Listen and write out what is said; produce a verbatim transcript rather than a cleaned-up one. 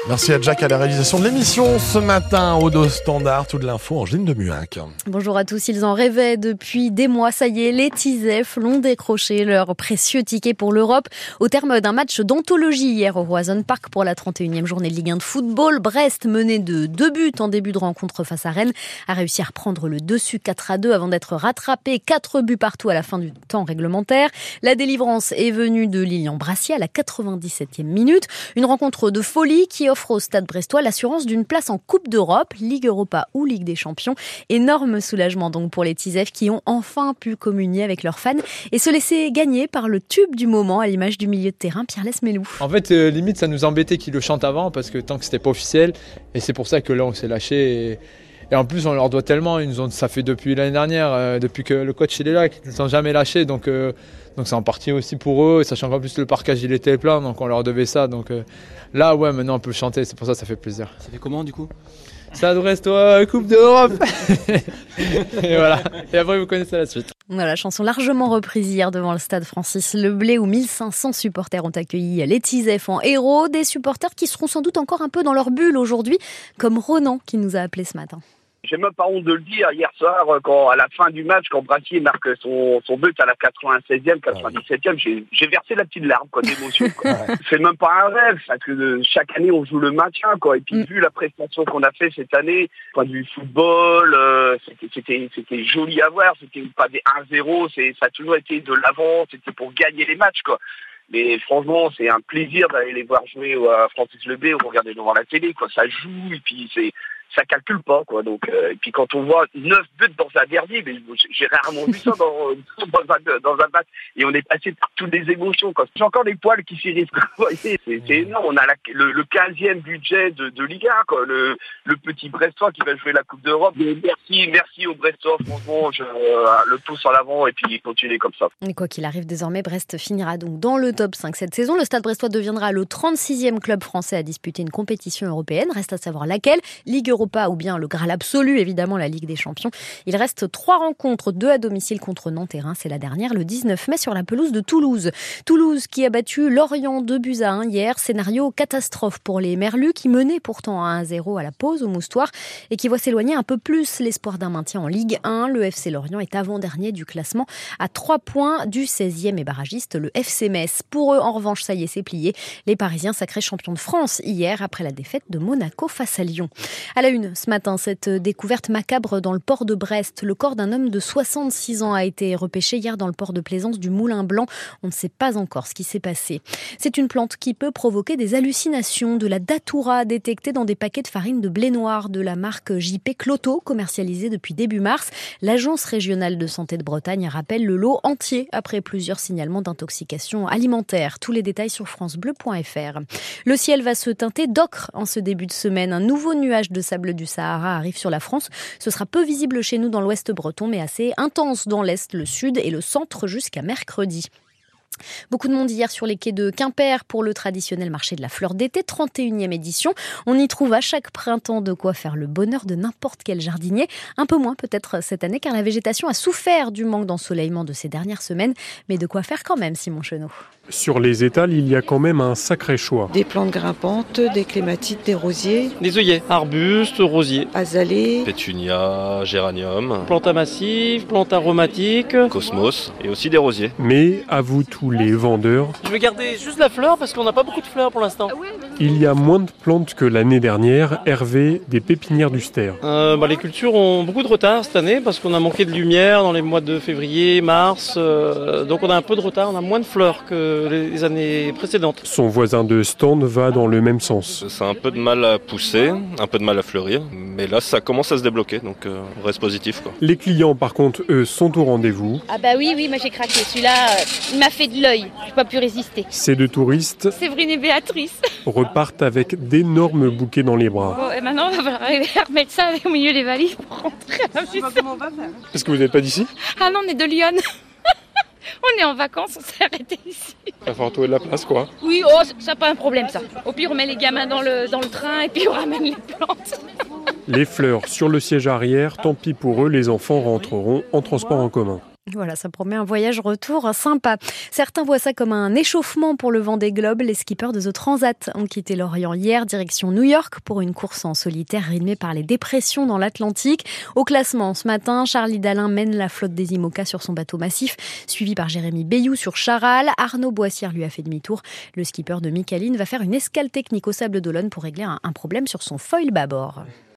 Merci à Jack à la réalisation de l'émission ce matin. Odo Standard, toute l'info, Angeline de Muhac. Bonjour à tous, ils en rêvaient depuis des mois. Ça y est, les Tisef l'ont décroché leur précieux ticket pour l'Europe. Au terme d'un match d'anthologie hier au Roazhon Park pour la trente et unième journée de Ligue un de football, Brest, mené de deux buts en début de rencontre face à Rennes, a réussi à reprendre le dessus quatre à deux avant d'être rattrapé. Quatre buts partout à la fin du temps réglementaire. La délivrance est venue de Lilian Brassier à la quatre-vingt-dix-septième minute. Une rencontre de folie qui offre au Stade brestois l'assurance d'une place en Coupe d'Europe, Ligue Europa ou Ligue des Champions. Énorme soulagement donc pour les Tisef qui ont enfin pu communier avec leurs fans et se laisser gagner par le tube du moment à l'image du milieu de terrain Pierre Lesmelou. En fait, euh, limite, ça nous embêtait qu'ils le chantent avant parce que tant que c'était pas officiel, et c'est pour ça que là on s'est lâché. Et... Et en plus, on leur doit tellement. Ils nous ont, ça fait depuis l'année dernière, euh, depuis que le coach il est là, qu'ils ne nous ont jamais lâchés. Donc, euh, donc c'est en partie aussi pour eux. Sachant qu'en plus, le parquage il était plein, donc on leur devait ça. Donc euh, là, ouais, maintenant on peut chanter. C'est pour ça que ça fait plaisir. Ça fait comment du coup ? Stade Brestois, Coupe d'Europe. Et voilà. Et après, vous connaissez la suite. Voilà, chanson largement reprise hier devant le stade Francis Leblay où mille cinq cents supporters ont accueilli les Tisef en héros. Des supporters qui seront sans doute encore un peu dans leur bulle aujourd'hui, comme Ronan qui nous a appelé ce matin. J'ai même pas honte de le dire, hier soir, quand, à la fin du match, quand Brassier marque son, son but à la quatre-vingt-seizième, quatre-vingt-dix-septième, j'ai, j'ai versé la petite larme, quoi, d'émotion, quoi. C'est même pas un rêve, parce que de, chaque année, on joue le maintien, quoi. Et puis, mm. vu la prestation qu'on a fait cette année, point de vue football, euh, c'était, c'était, c'était joli à voir, c'était pas des un zéro, c'est, ça a toujours été de l'avant, c'était pour gagner les matchs, quoi. Mais franchement, c'est un plaisir d'aller les voir jouer à Francis Leblay ou regarder devant la télé, quoi. Ça joue, et puis c'est, ça calcule pas, quoi. Donc, euh, et puis quand on voit neuf buts dans un derby, mais j'ai rarement vu ça dans, dans, un, dans un match. Et on est passé par toutes les émotions, quoi. J'ai encore des poils qui s'irrissent, vous voyez. C'est, c'est énorme. On a la, le, le quinzième budget de, de Ligue un, quoi. Le, le petit Brestois qui va jouer la Coupe d'Europe. Mais merci, merci aux Brestois. Franchement, je, euh, le pouce en avant et puis continuer comme ça. Et quoi qu'il arrive, désormais, Brest finira donc dans le top cinq cette saison. Le Stade Brestois deviendra le trente-sixième club français à disputer une compétition européenne. Reste à savoir laquelle. Ligue Europa ou bien le Graal absolu, évidemment, la Ligue des Champions. Il reste trois rencontres, deux à domicile contre Nantes et Reims. C'est la dernière le dix-neuf mai sur la pelouse de Toulouse. Toulouse qui a battu Lorient deux buts à un hier. Scénario catastrophe pour les Merlus qui menaient pourtant à un zéro à la pause au Moustoir et qui voit s'éloigner un peu plus l'espoir d'un maintien en Ligue un. Le F C Lorient est avant-dernier du classement à trois points du seizième et barragiste, le F C Metz. Pour eux, en revanche, ça y est, c'est plié. Les Parisiens sacrés champions de France hier après la défaite de Monaco face à Lyon. À la une, ce matin, cette découverte macabre dans le port de Brest. Le corps d'un homme de soixante-six ans a été repêché hier dans le port de plaisance du Moulin Blanc. On ne sait pas encore ce qui s'est passé. C'est une plante qui peut provoquer des hallucinations, de la datura détectée dans des paquets de farine de blé noir de la marque J P Cloto, commercialisée depuis début mars. L'Agence régionale de santé de Bretagne rappelle le lot entier après plusieurs signalements d'intoxication alimentaire. Tous les détails sur francebleu point f r. Le ciel va se teinter d'ocre en ce début de semaine. Un nouveau nuage de sable du Sahara arrive sur la France. Ce sera peu visible chez nous dans l'ouest breton, mais assez intense dans l'est, le sud et le centre jusqu'à mercredi. Beaucoup de monde hier sur les quais de Quimper pour le traditionnel marché de la fleur d'été, trente et unième édition. On y trouve à chaque printemps de quoi faire le bonheur de n'importe quel jardinier. Un peu moins peut-être cette année car la végétation a souffert du manque d'ensoleillement de ces dernières semaines. Mais de quoi faire quand même, Simon Chenot. Sur les étals, il y a quand même un sacré choix. Des plantes grimpantes, des clématites, des rosiers. Des œillets, arbustes, rosiers. Azalées. Pétunia, géranium. Plantes à massif, plantes aromatiques. Cosmos et aussi des rosiers. Mais à vous tous les vendeurs. Je vais garder juste la fleur parce qu'on n'a pas beaucoup de fleurs pour l'instant. Il y a moins de plantes que l'année dernière. Hervé, des pépinières du Ster. Euh, bah, les cultures ont beaucoup de retard cette année parce qu'on a manqué de lumière dans les mois de février, mars. Euh, donc on a un peu de retard, on a moins de fleurs que les années précédentes. Son voisin de stand va dans le même sens. Ça a un peu de mal à pousser, un peu de mal à fleurir, mais là ça commence à se débloquer, donc euh, on reste positif, quoi. Les clients par contre, eux, sont au rendez-vous. Ah bah oui, oui, moi j'ai craqué. Celui-là, euh, il m'a fait de l'œil. Je n'ai pas pu résister. Ces deux touristes Séverine et Béatrice repartent avec d'énormes bouquets dans les bras. Bon, et maintenant on va falloir remettre ça au milieu des valises pour rentrer à la maison. Comment on va faire ? Est-ce que vous n'êtes pas d'ici ? Ah non, on est de Lyon. On est en vacances, on s'est arrêté ici. Il va falloir trouver de la place, quoi. Oui, oh, ça pas un problème, ça. Au pire, on met les gamins dans le, dans le train et puis on ramène les plantes. Les fleurs sur le siège arrière, tant pis pour eux, les enfants rentreront en transport en commun. Voilà, ça promet un voyage retour sympa. Certains voient ça comme un échauffement pour le Vendée Globe. Les skippers de The Transat ont quitté l'Orient hier, direction New York, pour une course en solitaire rythmée par les dépressions dans l'Atlantique. Au classement, ce matin, Charlie Dalin mène la flotte des IMOCA sur son bateau massif, suivi par Jérémy Bayou sur Charal. Arnaud Boissière lui a fait demi-tour. Le skipper de Micaline va faire une escale technique au Sable d'Olonne pour régler un, un problème sur son foil bâbord.